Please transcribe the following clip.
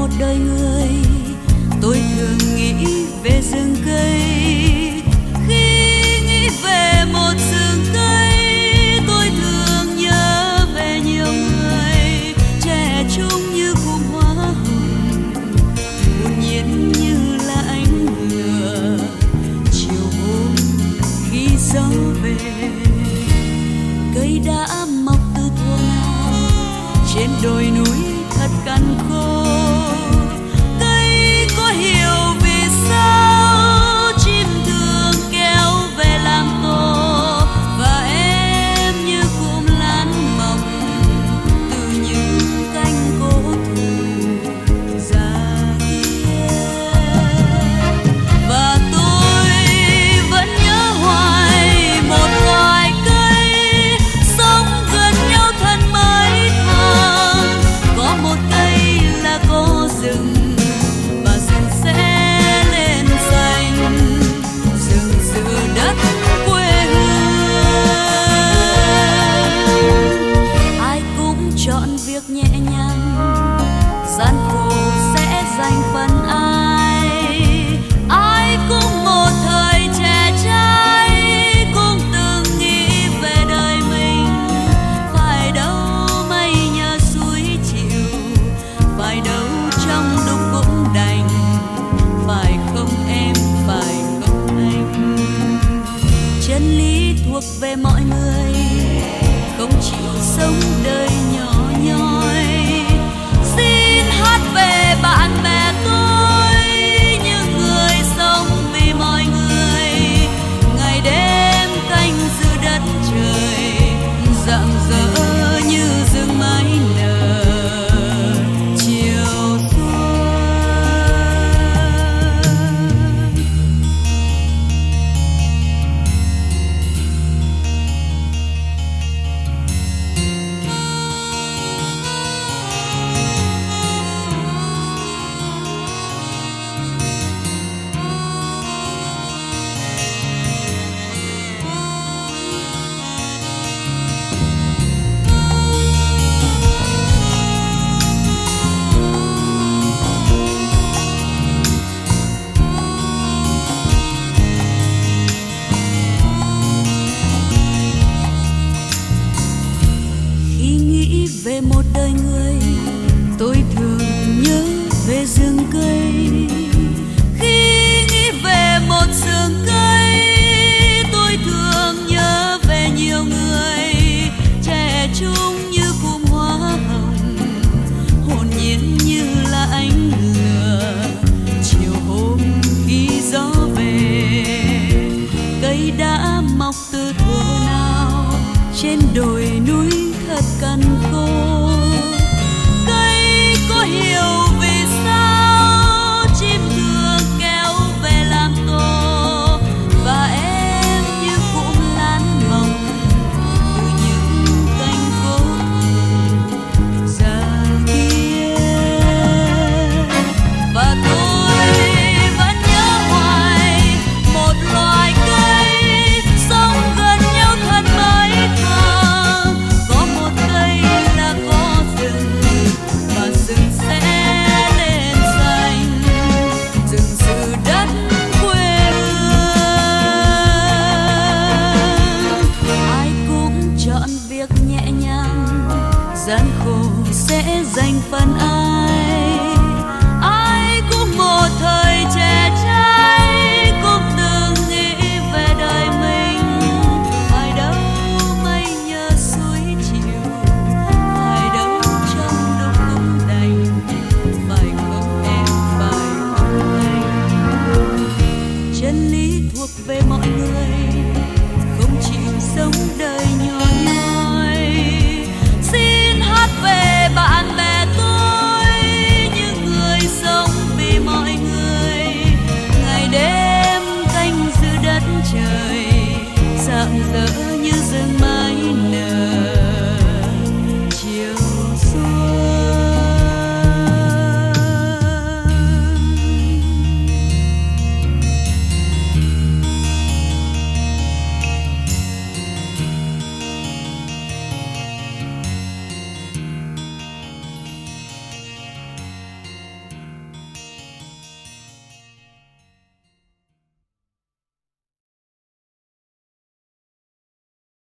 một đời người, tôi thường nghĩ về rừng cây. Khi nghĩ về một rừng cây, tôi thường nhớ về nhiều người trẻ trung như cụm hoa hồng, hồn nhiên như là ánh lửa chiều hôm khi gió về. Cây đã mọc từ thuở nào trên đồi núi thật cằn khô. Cây có hiểu vì sao chim thường kéo về làm tổ, và em như cụm lan mọc từ những cánh cổ thụ già kia. Và tôi vẫn nhớ hoài một loài cây sống gần nhau thân mấy tháng. Có một cây là có rừng, và rừng sẽ lên xanh, rừng giữa đất quê hương. Ai cũng chọn việc nhẹ nhàng, gian khổ sẽ dành phần ai. Ai cũng một thời trẻ trai, cũng từng nghĩ về đời mình. Phải đâu mây nhờ suối chiều, phải đâu trong lúc cũng đành. Phải không em, phải không anh? Chân lý thuộc về mọi người, không chịu sống đời nhỏ nhoi. Xin hát về bạn bè tôi, những người sống vì mọi người. Ngày đêm canh giữ đất trời, rạng rỡ như rừng mái nở chiều xuân. Khi nghĩ về một đời người, tôi thường nhớ về rừng cây. Khi nghĩ về một rừng cây, tôi thường nhớ về nhiều người trẻ trung như cụm hoa hồng, hồn nhiên như là ánh lửa chiều hôm khi gió về. Cây đã mọc từ thuở nào trên đồi núi thật cằn khô.